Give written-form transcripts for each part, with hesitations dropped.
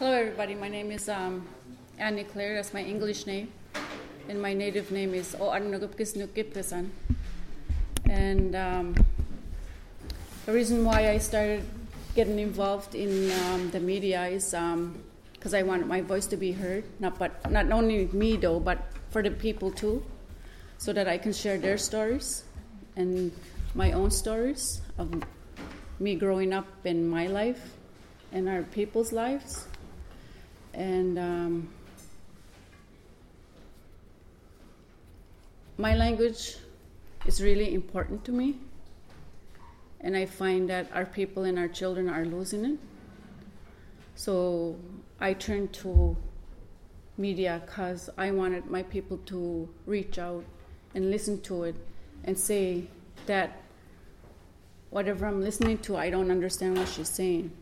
Hello, everybody. My name is Annie Claire. That's my English name. And my native name is Oarnugupkisnukipkasan. And the reason why I started getting involved in the media is because I wanted my voice to be heard. Not only me, though, but for the people, too, so that I can share their stories and my own stories of me growing up in my life and our people's lives. And my language is really important to me, and I find that our people and our children are losing it. So I turned to media because I wanted my people to reach out and listen to it and say that whatever I'm listening to, I don't understand what she's saying.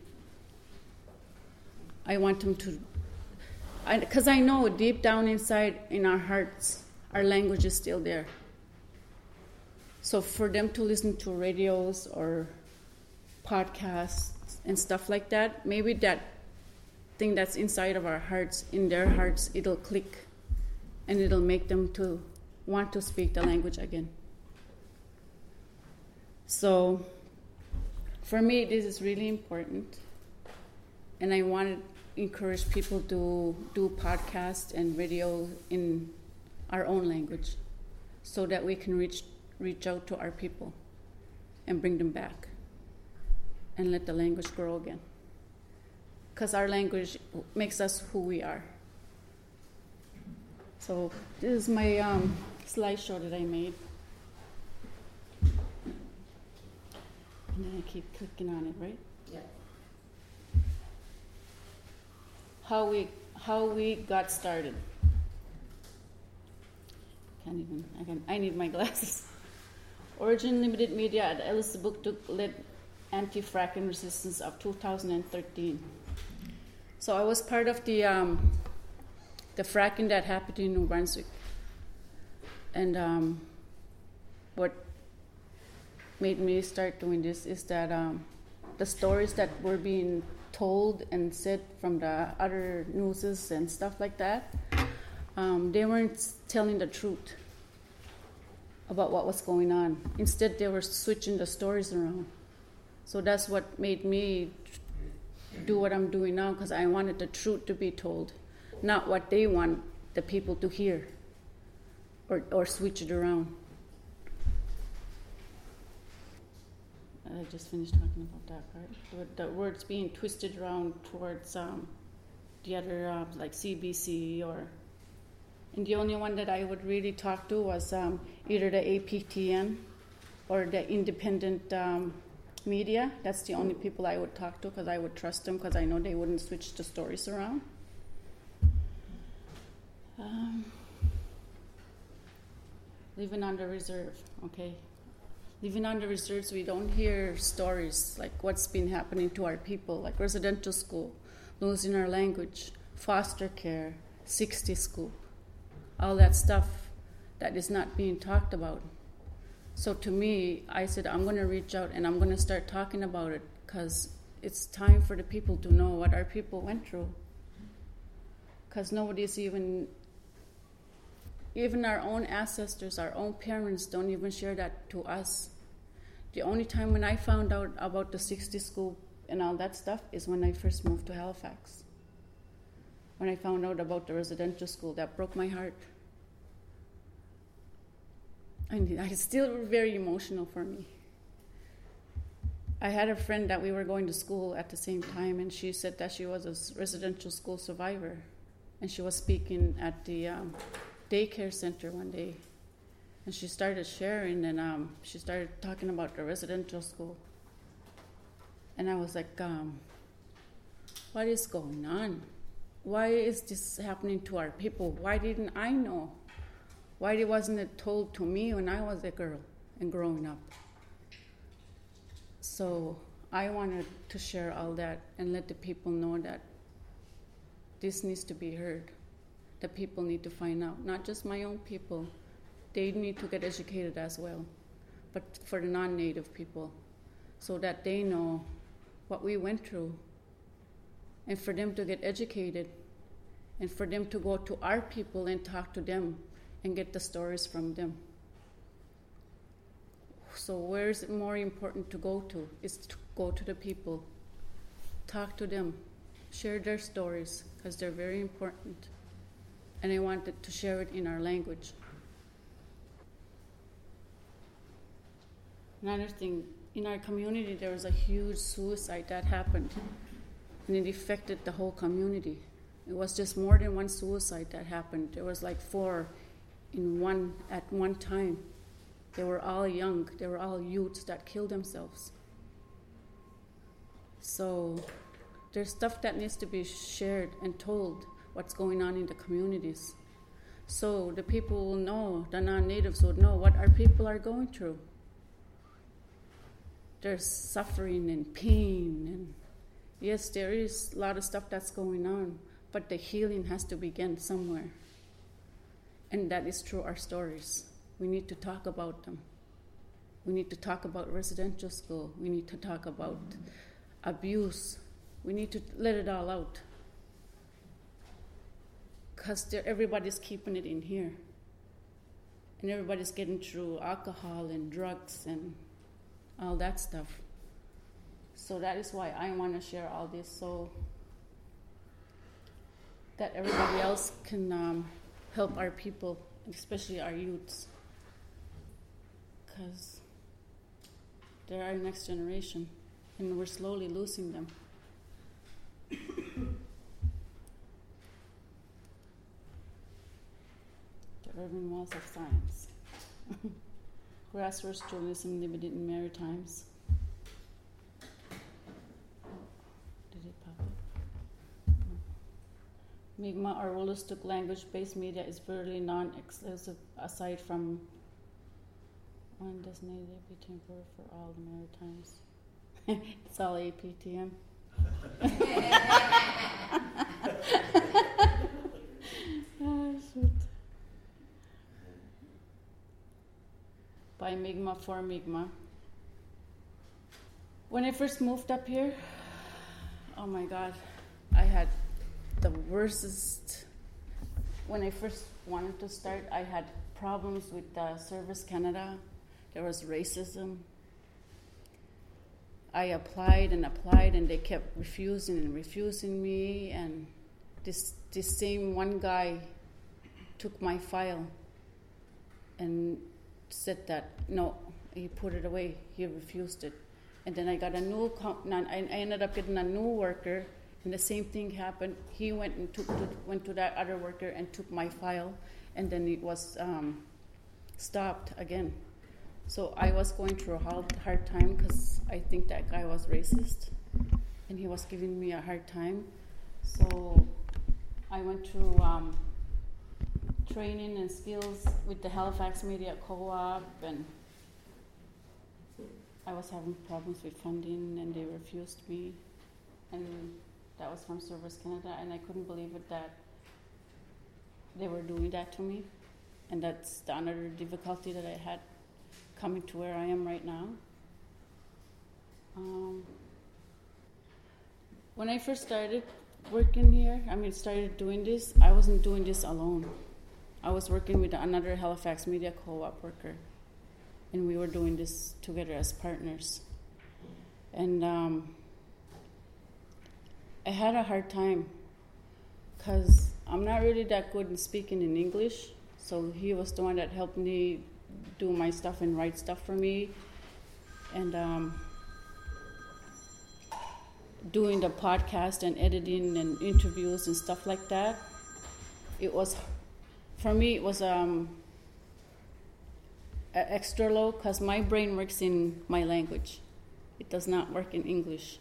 I want them to, because I know deep down inside in our hearts, our language is still there. So for them to listen to radios or podcasts and stuff like that, maybe that thing that's inside of our hearts, in their hearts, it'll click and it'll make them to want to speak the language again. So for me, this is really important. And I want to encourage people to do podcasts and video in our own language so that we can reach out to our people and bring them back and let the language grow again. Because our language makes us who we are. So this is my slideshow that I made. And then I keep clicking on it, right? Yeah. How we got started. I need my glasses. Origin Limited Media at Ellis Buktuk led anti-fracking resistance of 2013. So I was part of the fracking that happened in New Brunswick. And what made me start doing this is that the stories that were being told and said from the other newses and stuff like that, they weren't telling the truth about what was going on. Instead, they were switching the stories around. So that's what made me do what I'm doing now, because I wanted the truth to be told, not what they want the people to hear or switch it around. I just finished talking about that part. With the words being twisted around towards the other, like CBC and the only one that I would really talk to was either the APTN or the independent media. That's the only people I would talk to because I would trust them because I know they wouldn't switch the stories around. Living on the reserve, okay. Living on the reserves, we don't hear stories like what's been happening to our people, like residential school, losing our language, foster care, 60 school, all that stuff that is not being talked about. So to me, I said, I'm going to reach out and I'm going to start talking about it because it's time for the people to know what our people went through. Because nobody's even our own ancestors, our own parents don't even share that to us. The only time when I found out about the 60 school and all that stuff is when I first moved to Halifax. When I found out about the residential school, that broke my heart. And it's still very emotional for me. I had a friend that we were going to school at the same time, and she said that she was a residential school survivor. And she was speaking at the daycare center one day, and she started sharing, and she started talking about the residential school. And I was like, what is going on? Why is this happening to our people? Why didn't I know? Why wasn't it told to me when I was a girl and growing up? So I wanted to share all that and let the people know that this needs to be heard. The people need to find out, not just my own people. They need to get educated as well, but for the non-Native people, so that they know what we went through and for them to get educated, and for them to go to our people and talk to them and get the stories from them. So where is it more important to go to? Is to go to the people, talk to them, share their stories, because they're very important. And I wanted to share it in our language. Another thing, in our community there was a huge suicide that happened, and it affected the whole community. It was just more than one suicide that happened. There was like 4 at one time. They were all young. They were all youths that killed themselves. So there's stuff that needs to be shared and told, what's going on in the communities. So the people will know, the non-natives would know what our people are going through. There's suffering and pain, and yes, there is a lot of stuff that's going on, but the healing has to begin somewhere. And that is through our stories. We need to talk about them. We need to talk about residential school. We need to talk about abuse. We need to let it all out. Because everybody's keeping it in here. And everybody's getting through alcohol and drugs and all that stuff. So that is why I want to share all this, so that everybody else can help our people, especially our youths. Because they're our next generation, and we're slowly losing them. The urban walls of science. Grassroots journalism limited in Maritimes. Did it pop up? Mi'kmaq or Wolastoq language-based media is virtually non-exclusive aside from one designated APTM for all the Maritimes. It's all APTM. Oh, shoot. By Mi'kmaq for Mi'kmaq. When I first moved up here, oh my God, I had the worstest. When I first wanted to start, I had problems with Service Canada. There was racism. I applied, and they kept refusing me. And this same one guy took my file and said that no, he put it away. He refused it. And then I got a new. I ended up getting a new worker, and the same thing happened. He went to that other worker and took my file, and then it was stopped again. So I was going through a hard time because I think that guy was racist, and he was giving me a hard time. So I went through training and skills with the Halifax Media Co-op, and I was having problems with funding, and they refused me. And that was from Service Canada, and I couldn't believe it that they were doing that to me. And that's the another difficulty that I had coming to where I am right now. When I first started working here, started doing this, I wasn't doing this alone. I was working with another Halifax Media Co-op worker, and we were doing this together as partners. And I had a hard time because I'm not really that good in speaking in English, so he was the one that helped me do my stuff and write stuff for me. And doing the podcast and editing and interviews and stuff like that, it was, for me, it was extra low because my brain works in my language. It does not work in English.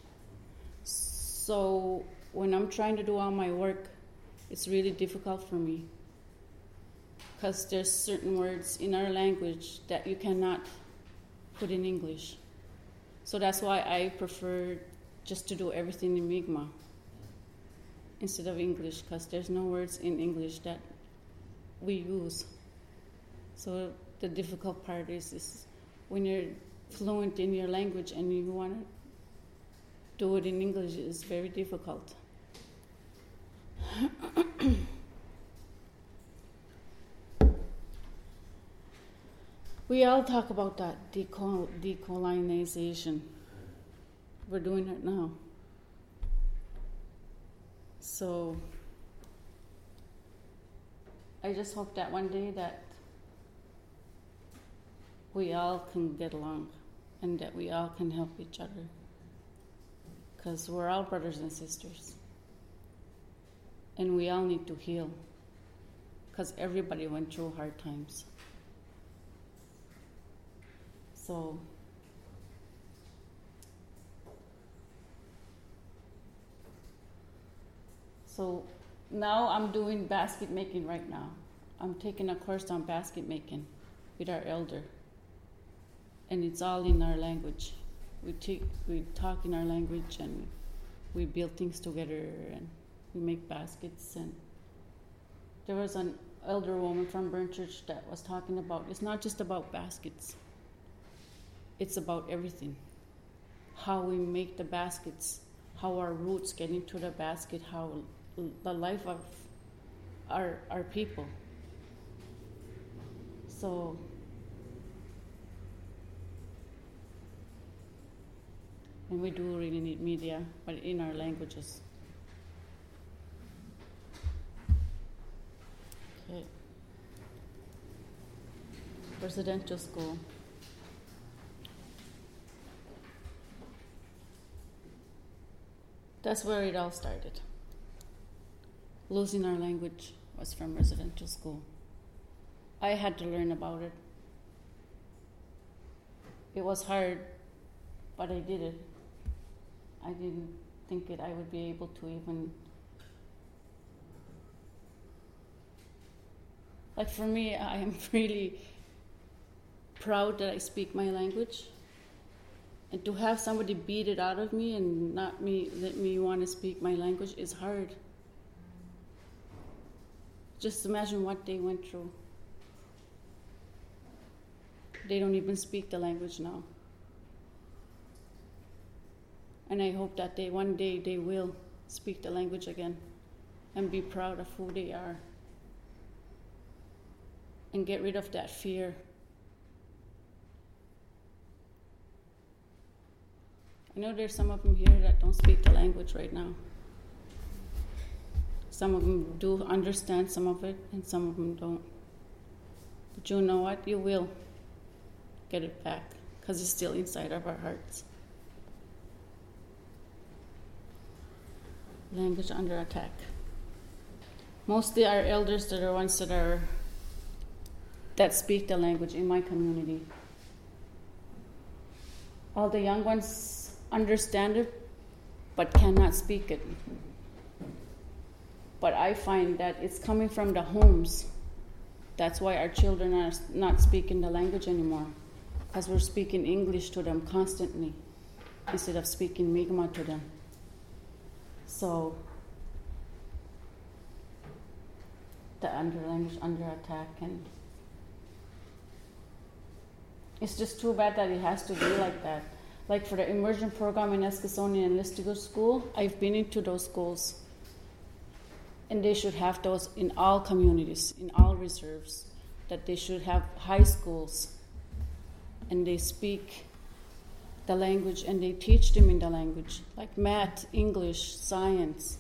So when I'm trying to do all my work, it's really difficult for me because there's certain words in our language that you cannot put in English. So that's why I prefer just to do everything in Mi'kmaq instead of English, because there's no words in English that we use. So the difficult part is when you're fluent in your language and you want to do it in English, it's very difficult. We all talk about that decolonization. We're doing it now. So I just hope that one day that we all can get along and that we all can help each other. Because we're all brothers and sisters. And we all need to heal. Because everybody went through hard times. So now I'm doing basket making right now. I'm taking a course on basket making with our elder. And it's all in our language. We talk in our language and we build things together and we make baskets. And there was an elder woman from Burn Church that was talking about, it's not just about baskets. It's about everything. How we make the baskets, how our roots get into the basket, how the life of our people. So and we do really need media, but in our languages. Okay. Residential school. That's where it all started. Losing our language was from residential school. I had to learn about it. It was hard, but I did it. I didn't think that I would be able to even... Like for me, I am really proud that I speak my language. And to have somebody beat it out of me and not let me want to speak my language is hard. Just imagine what they went through. They don't even speak the language now. And I hope that one day they will speak the language again and be proud of who they are and get rid of that fear. I know there's some of them here that don't speak the language right now. Some of them do understand some of it, and some of them don't. But you know what? You will get it back, because it's still inside of our hearts. Language under attack. Mostly our elders that are ones that speak the language in my community. All the young ones understand it, but cannot speak it. But I find that it's coming from the homes. That's why our children are not speaking the language anymore, because we're speaking English to them constantly instead of speaking Mi'kmaq to them. So the language under attack, and it's just too bad that it has to be like that. Like for the immersion program in Eskasoni and Listigo School, I've been into those schools. And they should have those in all communities, in all reserves, that they should have high schools. And they speak the language and they teach them in the language, like math, English, science.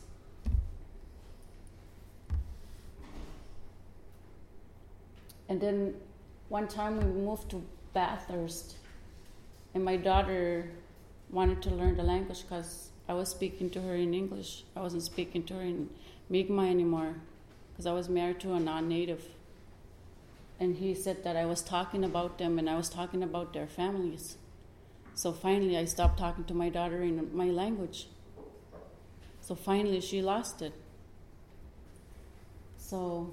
And then one time we moved to Bathurst, and my daughter wanted to learn the language because I was speaking to her in English. I wasn't speaking to her in Mi'kmaq anymore because I was married to a non-native. And he said that I was talking about them and I was talking about their families. So finally I stopped talking to my daughter in my language. So finally she lost it. So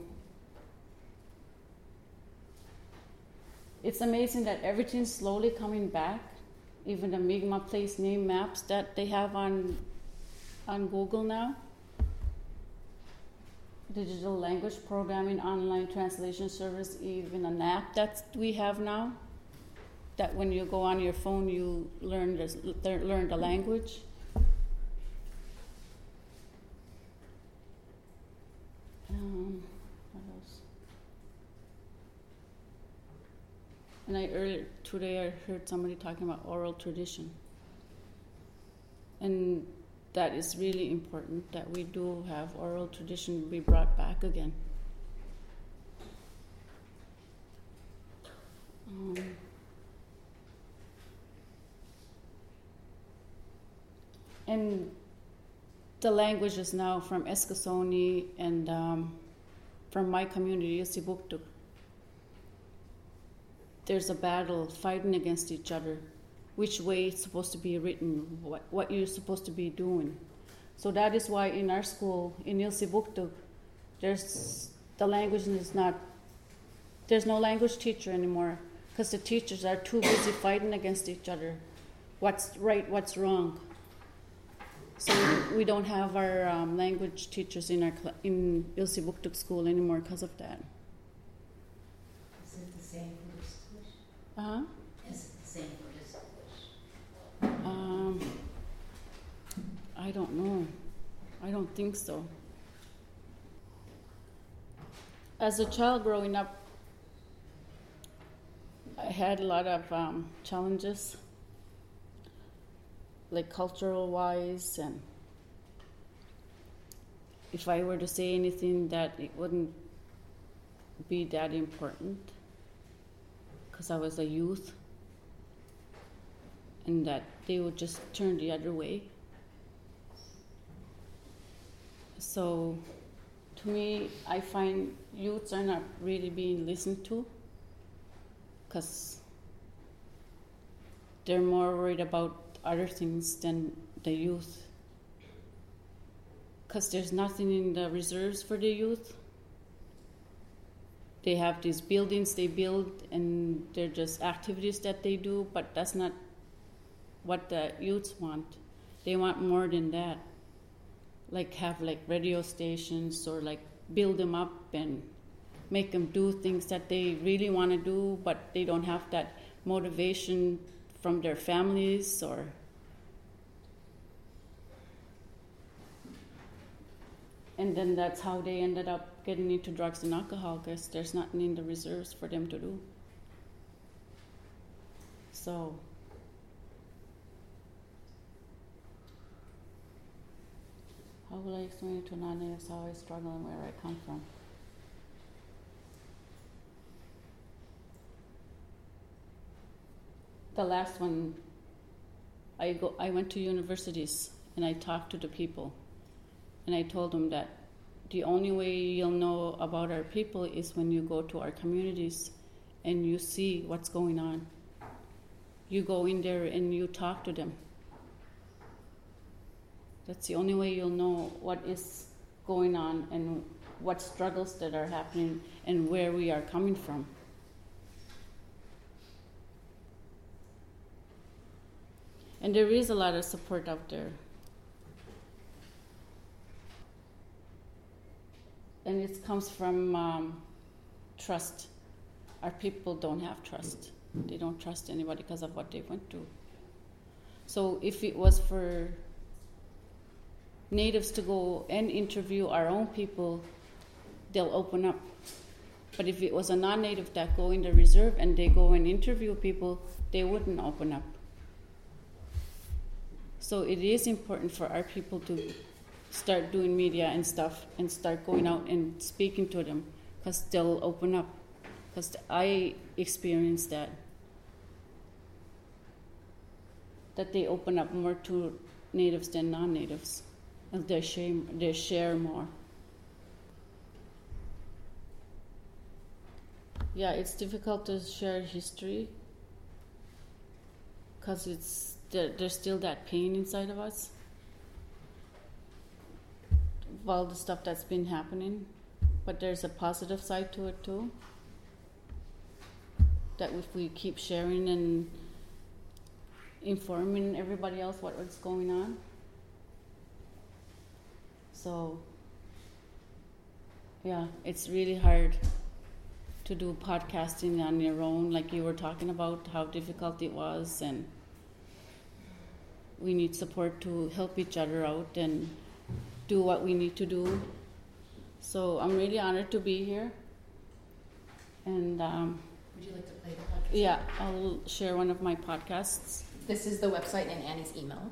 it's amazing that everything's slowly coming back. Even the Mi'kmaq place name maps that they have on Google now. Digital language programming, online translation service, even an app that we have now. That when you go on your phone, you learn the language. What else? And earlier today I heard somebody talking about oral tradition. And that is really important, that we do have oral tradition be brought back again. And the languages now from Eskasoni and from my community, Yosibuktuk, there's a battle fighting against each other, which way it's supposed to be written, what you're supposed to be doing. So that is why in our school, in Yosibuktuk, there's no language teacher anymore, because the teachers are too busy fighting against each other. What's right, what's wrong. So we don't have our language teachers in Yosibuktuk school anymore because of that. Is it the same for this school? Uh-huh. Is it the same for this school? I don't know. I don't think so. As a child growing up, I had a lot of challenges, like cultural-wise, and if I were to say anything, that it wouldn't be that important, because I was a youth, and that they would just turn the other way. So, to me, I find youths are not really being listened to, because they're more worried about other things than the youth. Because there's nothing in the reserves for the youth. They have these buildings they build, and they're just activities that they do, but that's not what the youths want. They want more than that. Like have like radio stations, or like build them up and make them do things that they really want to do, but they don't have that motivation from their families, or and then that's how they ended up getting into drugs and alcohol, because there's nothing in the reserves for them to do. So how will I explain it to non-natives how I struggle and where I come from? The last one, I went to universities and I talked to the people, and I told them that the only way you'll know about our people is when you go to our communities and you see what's going on. You go in there and you talk to them. That's the only way you'll know what is going on and what struggles that are happening and where we are coming from. And there is a lot of support out there. And it comes from trust. Our people don't have trust. They don't trust anybody because of what they went through. So if it was for natives to go and interview our own people, they'll open up. But if it was a non-native that go in the reserve and they go and interview people, they wouldn't open up. So it is important for our people to start doing media and stuff and start going out and speaking to them, because they'll open up. Because I experienced that they open up more to natives than non-natives, and they share more. Yeah, it's difficult to share history because there's still that pain inside of us of all the stuff that's been happening, but there's a positive side to it too, that if we keep sharing and informing everybody else what's going on. So yeah, it's really hard to do podcasting on your own, like you were talking about how difficult it was, and we need support to help each other out and do what we need to do. So I'm really honored to be here, and Would you like to play the podcast? Yeah, I'll share one of my podcasts. This is the website and Annie's email.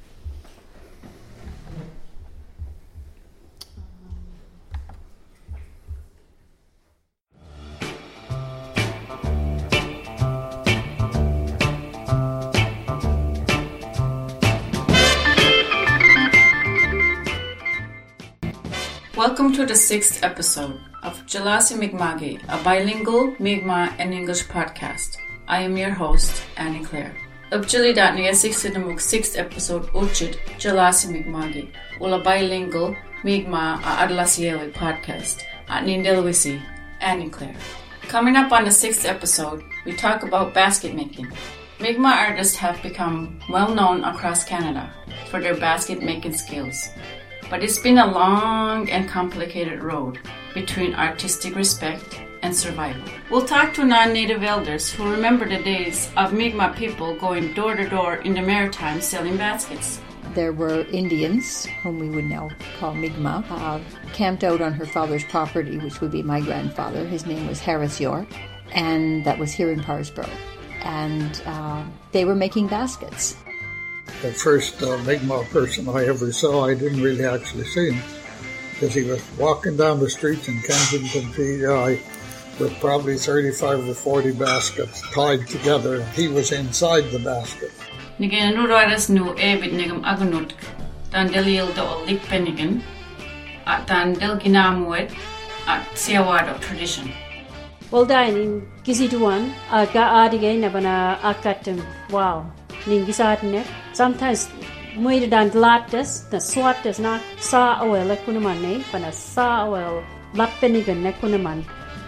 Welcome to the 6th episode of Jalasi Mi'kma'ki, a bilingual Mi'kmaq and English podcast. I am your host, Annie Claire. Upjali.ni 6th episode Uchid Jalasi Mi'kma'ki, a bilingual Mi'kmaq a Adlasiyewi podcast at Nindelwisi, Annie Claire. Coming up on the 6th episode, we talk about basket making. Mi'kmaq artists have become well known across Canada for their basket making skills. But it's been a long and complicated road between artistic respect and survival. We'll talk to non-native elders who remember the days of Mi'kmaq people going door to door in the Maritimes selling baskets. There were Indians, whom we would now call Mi'kmaq, camped out on her father's property, which would be my grandfather. His name was Harris York, and that was here in Parsboro. And they were making baskets. The first Mi'kmaq person I ever saw, I didn't really actually see him, because he was walking down the streets in Kensington, PEI, with probably 35 or 40 baskets tied together, and he was inside the basket. Nigen Rudaras nu Evid Nigam Agunut, Dan Delil do Likpenigan, at Dan Delginamuet, at Siawado tradition. Well, dining Gizituan, ga adigay na bana akatem wow. Ningisatne sometimes muy dan lattes na swattes na sa awel kunaman ne pana sa awel lapenigan na kunaman.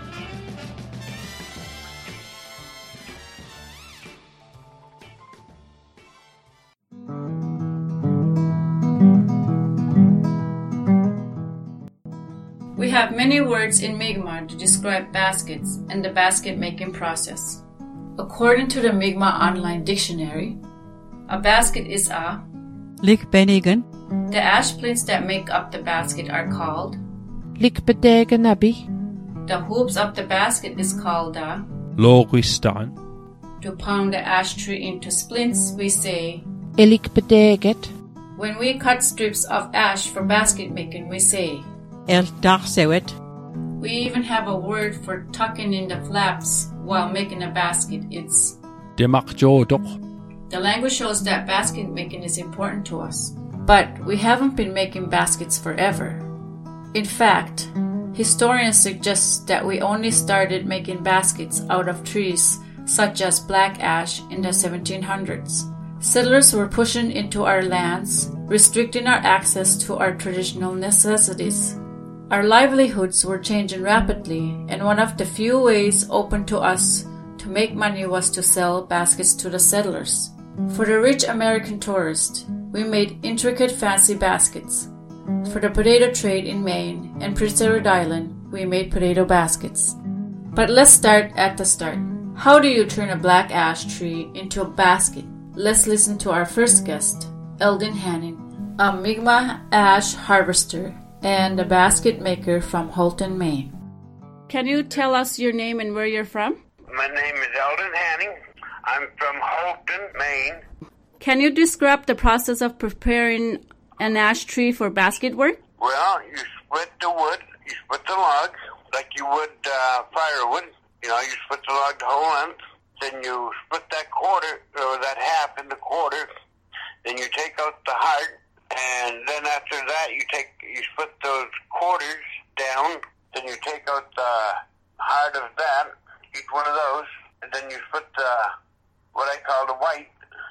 We have many words in Mi'kmaq to describe baskets and the basket making process. According to the Mi'kmaq Online Dictionary, a basket is a Likpenigan. The ash plates that make up the basket are called Likpedeganabi. The hoops of the basket is called a Logistan. To pound the ash tree into splints, we say Elikpedeget. When we cut strips of ash for basket making, we say El Darsewet. We even have a word for tucking in the flaps while making a basket. It's Demakjodok. The language shows that basket making is important to us. But we haven't been making baskets forever. In fact, historians suggest that we only started making baskets out of trees such as black ash in the 1700s. Settlers were pushing into our lands, restricting our access to our traditional necessities. Our livelihoods were changing rapidly, and one of the few ways open to us to make money was to sell baskets to the settlers. For the rich American tourist, we made intricate fancy baskets. For the potato trade in Maine and Prince Edward Island, we made potato baskets. But let's start at the start. How do you turn a black ash tree into a basket? Let's listen to our first guest, Eldon Hanning, a Mi'kmaq ash harvester and a basket maker from Houlton, Maine. Can you tell us your name and where you're from? My name is Eldon Hanning. I'm from Houlton, Maine. Can you describe the process of preparing an ash tree for basket work? Well, you split the wood, you split the logs like you would firewood. You know, you split the log the whole length. Then you split that quarter, or that half into quarters. Then you take out the heart, and then after that you split those quarters down. Then you take out the heart of that, each one of those, and then you split the what I call the white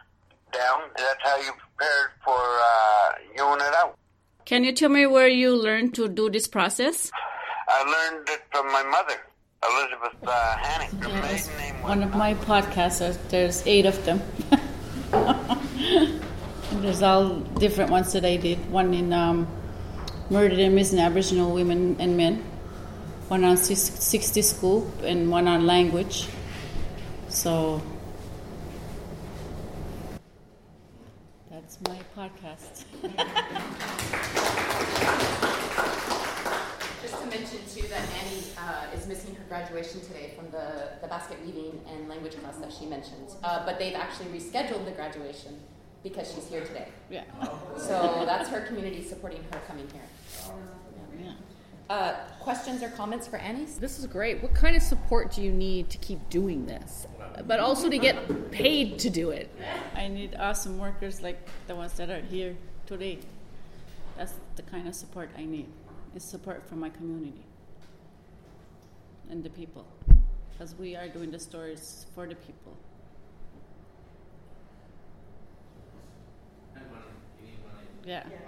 down, and that's how you prepare it for hewing it out. Can you tell me where you learned to do this process? I learned it from my mother, Elizabeth Hanning. Her maiden name was one of my podcasts, there's 8 of them. There's all different ones that I did. One in Murdered and Missing Aboriginal Women and Men, one on 60 Scoop, and one on language. So that's my podcast. Just to mention too that Annie is missing her graduation today from the basket weaving and language class that she mentioned. But they've actually rescheduled the graduation because she's here today. Yeah. So that's her community supporting her coming here. Yeah. Questions or comments for Annie? This is great. What kind of support do you need to keep doing this? But also to get paid to do it. I need awesome workers like the ones that are here today. That's the kind of support I need. Is support from my community and the people. Because we are doing the stories for the people. And money. You need money.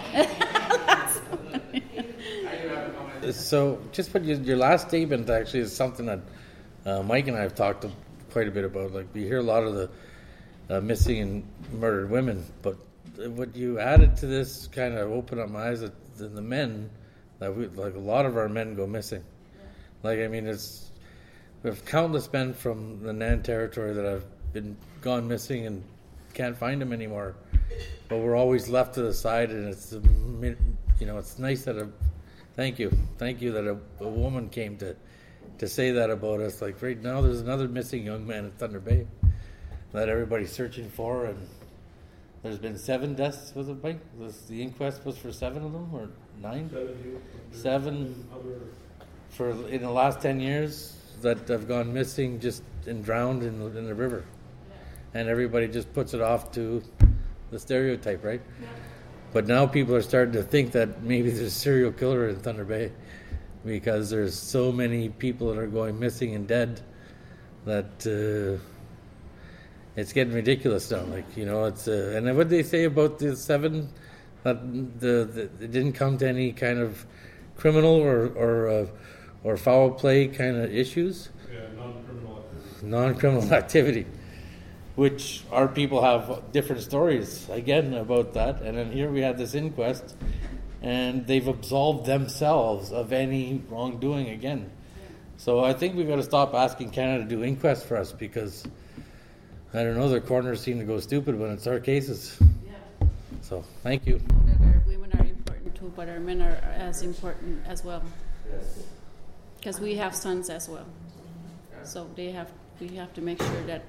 Yeah. So, just what your last statement actually is something that Mike and I have talked quite a bit about. Like, we hear a lot of the missing and murdered women, but what you added to this kind of opened up my eyes that the men, that like a lot of our men go missing. Like, I mean, we have countless men from the Nan territory that have gone missing and can't find them anymore. But we're always left to the side, and it's it's nice that thank you that a woman came to say that about us. Like right now, there's another missing young man in Thunder Bay that everybody's searching for, and there's been 7 deaths. Was it, Mike? The inquest was for 7 of them or 9? 7 in the last 10 years that have gone missing just and drowned in the river, and everybody just puts it off to the stereotype, right? Yeah. But now people are starting to think that maybe there's a serial killer in Thunder Bay because there's so many people that are going missing and dead that it's getting ridiculous now. Like, it's and what they say about the 7 that it didn't come to any kind of criminal or foul play kind of issues. Yeah, non-criminal activity. Non-criminal activity. Which our people have different stories, again, about that. And then here we have this inquest, and they've absolved themselves of any wrongdoing again. So I think we've got to stop asking Canada to do inquests for us because, I don't know, their corners seem to go stupid when it's our cases. Yeah. So, thank you. Our women are important too, but our men are as important as well. Yes. Because we have sons as well. So we have to make sure that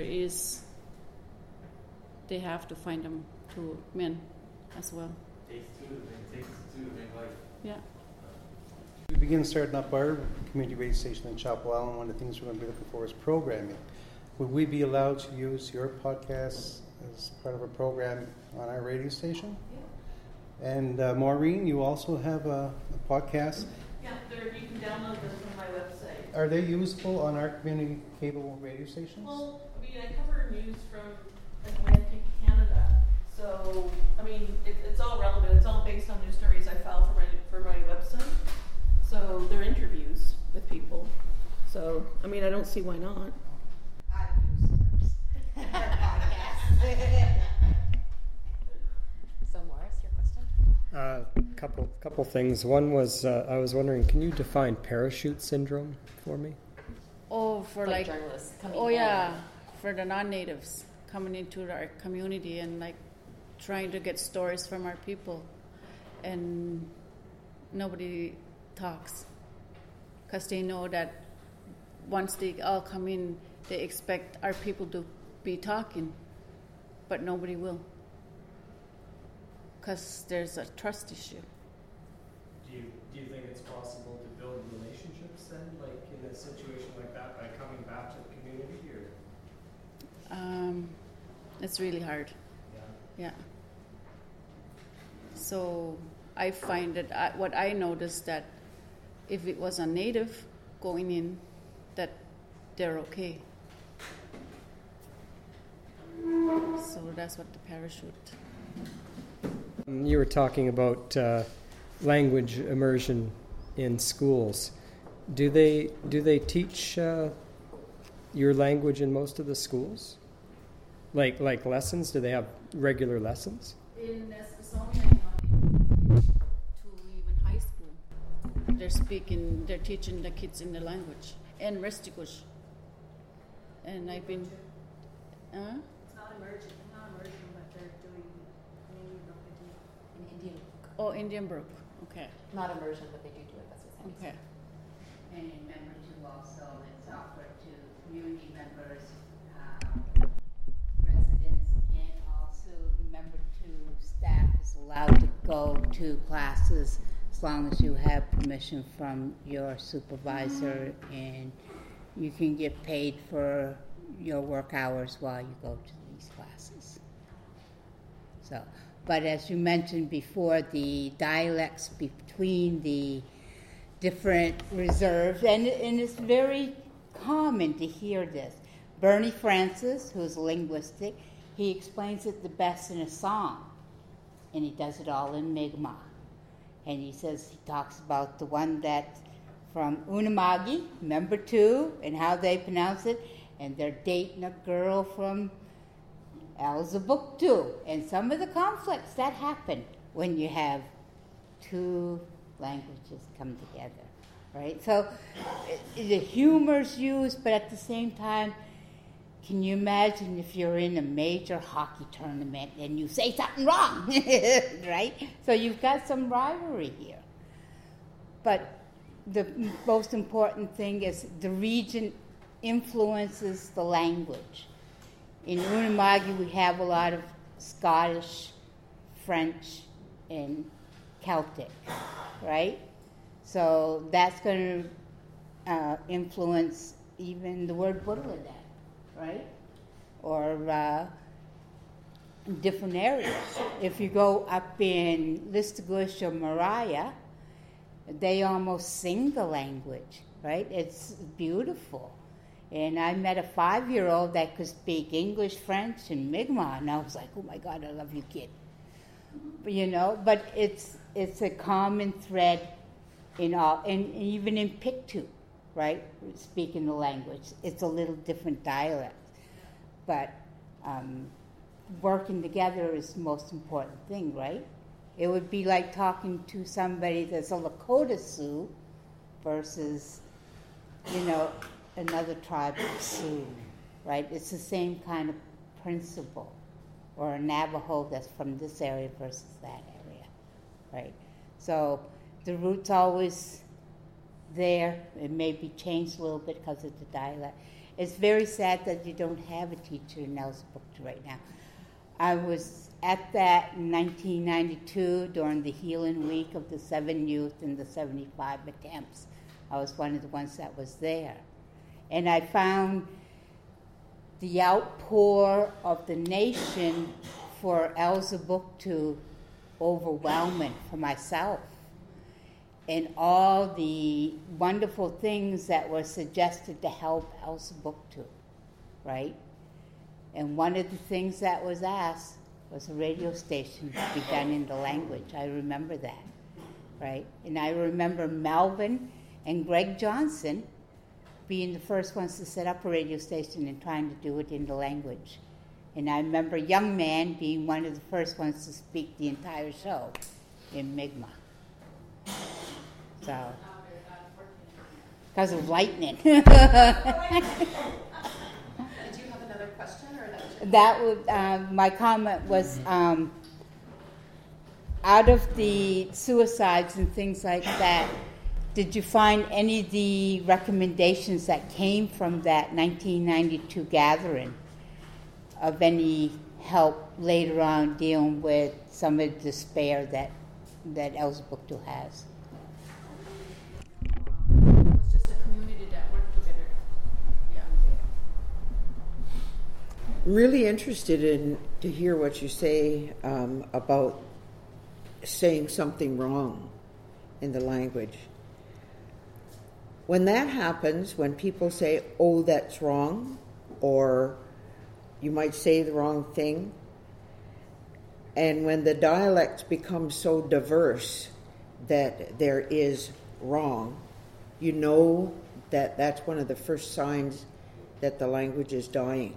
they have to find them to men as well. Takes two to make life. Yeah. We begin starting up our community radio station in Chapel Island. One of the things we're going to be looking for is programming. Would we be allowed to use your podcast as part of a program on our radio station? Yeah. And Maureen, you also have a podcast? Yeah, you can download them from my website. Are they usable on our community cable radio stations? Well, I cover news from Atlantic Canada. So, it's all relevant. It's all based on news stories I file for my website. So, they're interviews with people. So, I don't see why not. I use her podcast. So, Morris, your question? Couple things. One was I was wondering, can you define parachute syndrome for me? Oh, for like journalists coming in. Yeah, for the non-natives coming into our community and trying to get stories from our people, and nobody talks because they know that once they all come in, they expect our people to be talking, but nobody will because there's a trust issue. Do you think it's possible to build relationships then, like in a situation like that, by coming back to the community, or? It's really hard. Yeah. So I find that what I noticed that if it was a native going in, that they're okay. So that's what the parachute. You were talking about language immersion in schools. Do they teach your language in most of the schools? Like lessons? Do they have regular lessons? In Smithsonian, to even high school, they're teaching the kids in the language and Restigouche. And I've been, It's not emerging, but they're doing In Indian. Oh, Indian Brook. Okay. Not immersion, but they do it. That's what I'm saying. Okay. opinion, member two also, it's offered to community members, residents, and also member two staff is allowed to go to classes as long as you have permission from your supervisor, and you can get paid for your work hours while you go to these classes. So, but as you mentioned before, the dialects between the different reserves, and it's very common to hear this. Bernie Francis, who's linguistic, he explains it the best in a song, and he does it all in Mi'kmaq. And he talks about the one that's from Unama'ki, member two, and how they pronounce it, and they're dating a girl from Elsipogtoo, and some of the conflicts that happen when you have two languages come together, right? So the humor's used, but at the same time, can you imagine if you're in a major hockey tournament and you say something wrong, right? So you've got some rivalry here. But the most important thing is the region influences the language. In Unama'ki, we have a lot of Scottish, French, and Celtic, right? So that's going to influence even the word Buddhaland, right? Or different areas. If you go up in Listugush or Mariah, they almost sing the language, right? It's beautiful. And I met a 5-year-old that could speak English, French, and Mi'kmaq, and I was like, oh my God, I love you, kid. But it's a common thread in all, and even in Pictou, right? Speaking the language, it's a little different dialect, but working together is the most important thing, right? It would be like talking to somebody that's a Lakota Sioux versus, another tribe of Sioux, right? It's the same kind of principle. Or a Navajo that's from this area versus that area, right? So the root's always there. It may be changed a little bit because of the dialect. It's very sad that you don't have a teacher in Elsipogtoo right now. I was at that in 1992 during the Healing Week of the 7 youth and the 75 attempts. I was one of the ones that was there. And I found the outpour of the nation for Elsipogtoo overwhelming for myself. And all the wonderful things that were suggested to help Elsipogtoo, right? And one of the things that was asked was a radio station to be done in the language. I remember that, right? And I remember Melvin and Greg Johnson being the first ones to set up a radio station and trying to do it in the language. And I remember Young Man being one of the first ones to speak the entire show in Mi'kmaq. So, because of lightning. Did you have another question, or that was my comment was, out of the suicides and things like that, did you find any of the recommendations that came from that 1992 gathering of any help later on dealing with some of the despair that Elsipogtoo has? It's just a community that worked together. Yeah. I'm really interested to hear what you say about saying something wrong in the language. When that happens, when people say, oh, that's wrong, or you might say the wrong thing, and when the dialects become so diverse that there is wrong, you know that that's one of the first signs that the language is dying.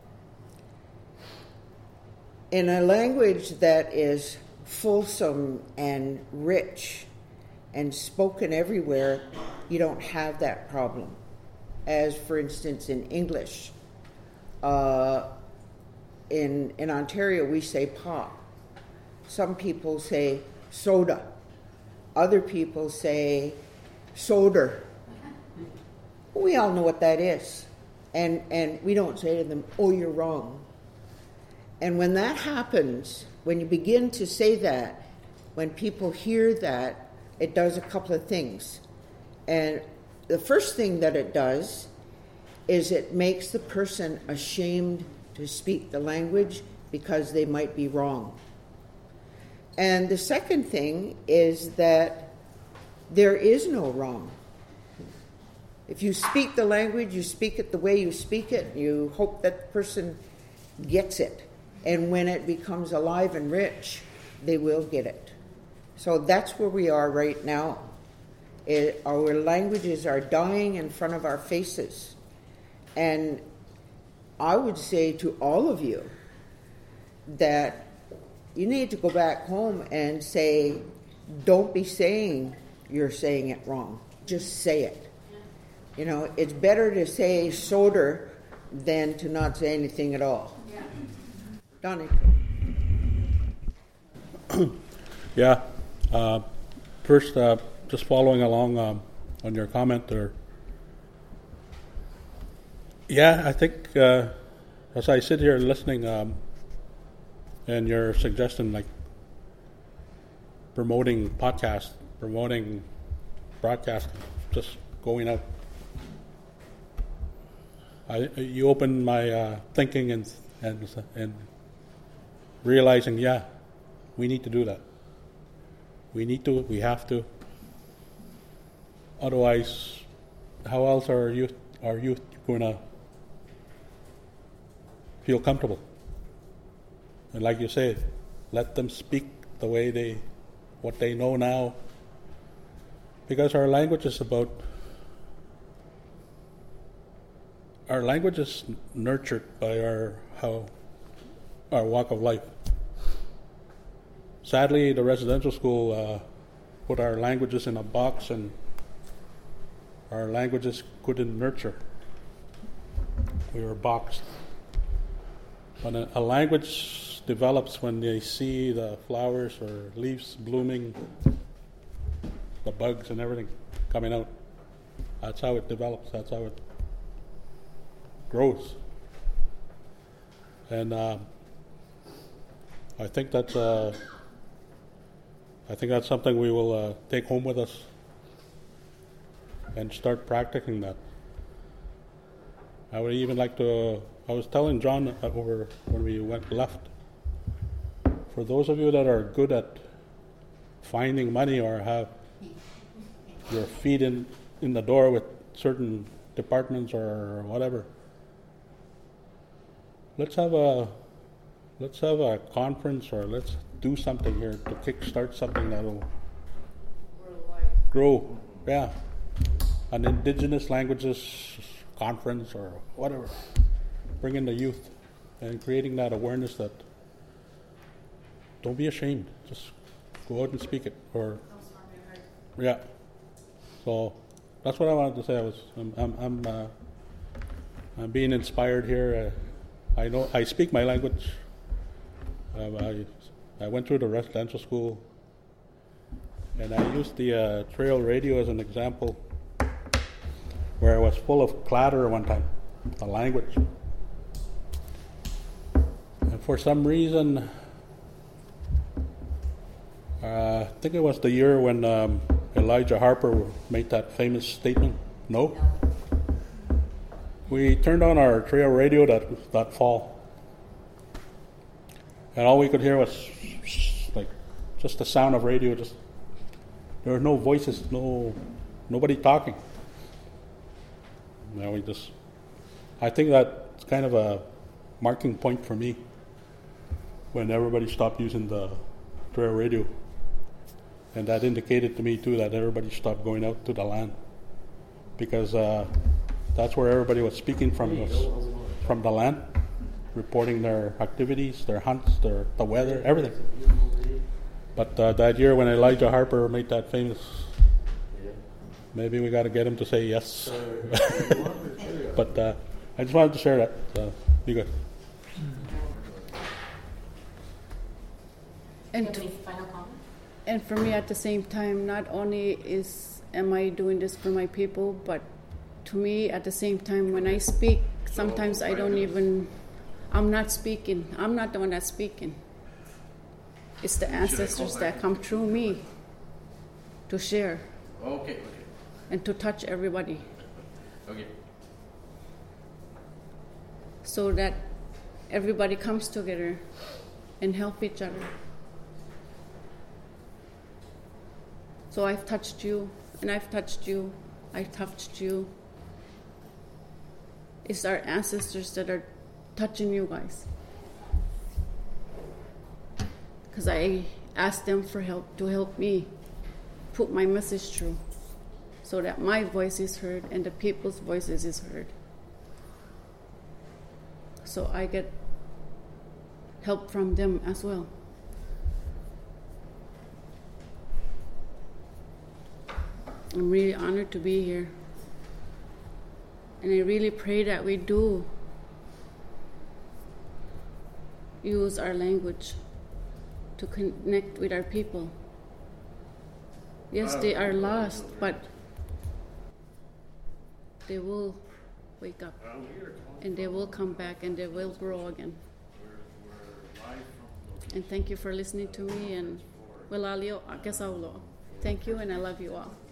In a language that is fulsome and rich and spoken everywhere, you don't have that problem. As, for instance, in English. In Ontario, we say pop. Some people say soda. Other people say soda. We all know what that is. And we don't say to them, oh, you're wrong. And when that happens, when you begin to say that, when people hear that, it does a couple of things. And the first thing that it does is it makes the person ashamed to speak the language because they might be wrong. And the second thing is that there is no wrong. If you speak the language, you speak it the way you speak it, you hope that the person gets it. And when it becomes alive and rich, they will get it. So that's where we are right now. Our languages are dying in front of our faces. And I would say to all of you that you need to go back home and say, don't be saying you're saying it wrong. Just say it. You know, it's better to say soder than to not say anything at all. Yeah. Donnie. Yeah. First, just following along on your comment there. Yeah, I think as I sit here listening, and you're suggesting like promoting podcasts, promoting broadcasting, just going out. You opened my thinking and realizing, yeah, we need to do that. We have to. Otherwise, how else are our youth going to feel comfortable? And like you say, let them speak the way what they know now. Because our language is nurtured by our walk of life. Sadly, the residential school put our languages in a box, and our languages couldn't nurture. We were boxed. When a language develops when they see the flowers or leaves blooming, the bugs and everything coming out. That's how it develops. That's how it grows. And I think that's something we will take home with us and start practicing that. I would even like to. I was telling John over when we left. For those of you that are good at finding money or have your feet in the door with certain departments or whatever, let's have a conference, or let's do something here to kickstart something that'll grow. Yeah, an Indigenous languages conference or whatever. Bring in the youth and creating that awareness that don't be ashamed. Just go out and speak it. Or yeah. So that's what I wanted to say. I'm being inspired here. I know I speak my language. I went through the residential school, and I used the trail radio as an example, where it was full of clatter one time, the language. And for some reason, I think it was the year when Elijah Harper made that famous statement, no? We turned on our trail radio that fall, and all we could hear was like just the sound of radio. Just there were no voices, nobody talking. Now I think that's kind of a marking point for me when everybody stopped using the trail radio, and that indicated to me too that everybody stopped going out to the land, because that's where everybody was speaking from the land, reporting their activities, their hunts, the weather, everything. But that year when Elijah Harper made that famous, maybe we got to get him to say yes. But I just wanted to share that. Be good. And any final comment? And for me, at the same time, not only am I doing this for my people, but to me, at the same time, when I speak, sometimes I don't even, I'm not speaking. I'm not the one that's speaking. It's the ancestors that come through me to share. Okay. And to touch everybody. Okay. So that everybody comes together and help each other. So I've touched you, and I've touched you, I've touched you. It's our ancestors that are touching you guys. Because I asked them for help to help me put my message through so that my voice is heard and the people's voices is heard. So I get help from them as well. I'm really honored to be here. And I really pray that we do use our language to connect with our people. Yes, they are lost, but they will wake up and they will come back and they will grow again. And thank you for listening to me, and Wilalio Akasaulo. Thank you, and I love you all.